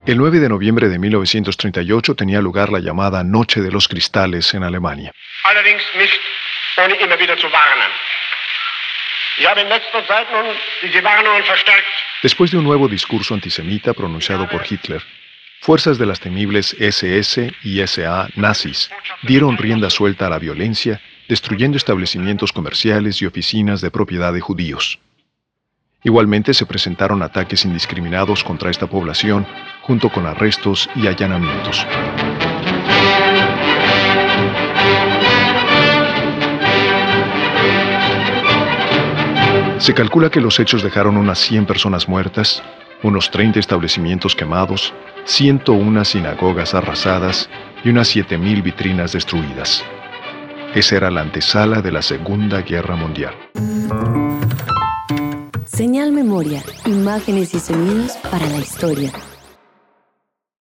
El 9 de noviembre de 1938 tenía lugar la llamada Noche de los Cristales en Alemania. Allerdings nicht ohne immer wieder zu warnen. Ich habe in letzter Zeit nun diese Warnungen verstärkt. Después de un nuevo discurso antisemita pronunciado por Hitler, fuerzas de las temibles SS y SA nazis dieron rienda suelta a la violencia, destruyendo establecimientos comerciales y oficinas de propiedad de judíos. Igualmente se presentaron ataques indiscriminados contra esta población, junto con arrestos y allanamientos. Se calcula que los hechos dejaron unas 100 personas muertas, unos 30 establecimientos quemados, 101 sinagogas arrasadas y unas 7.000 vitrinas destruidas. Esa era la antesala de la Segunda Guerra Mundial. Señal Memoria, imágenes y sonidos para la historia.